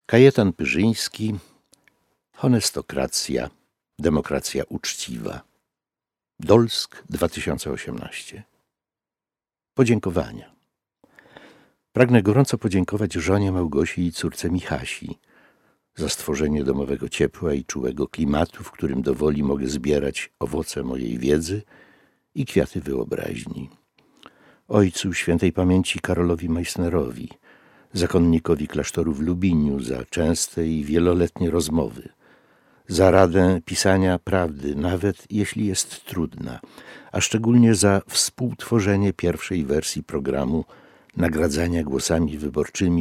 Kajetan Pyrzyński, Honestokracja, demokracja uczciwa. Dolsk 2018. Podziękowania. Pragnę gorąco podziękować żonie Małgosi i córce Michasi za stworzenie domowego ciepła i czułego klimatu, w którym do woli mogę zbierać owoce mojej wiedzy i kwiaty wyobraźni. Ojcu świętej pamięci Karolowi Meissnerowi, zakonnikowi klasztoru w Lubiniu, za częste i wieloletnie rozmowy, za radę pisania prawdy, nawet jeśli jest trudna, a szczególnie za współtworzenie pierwszej wersji programu nagradzania głosami wyborczymi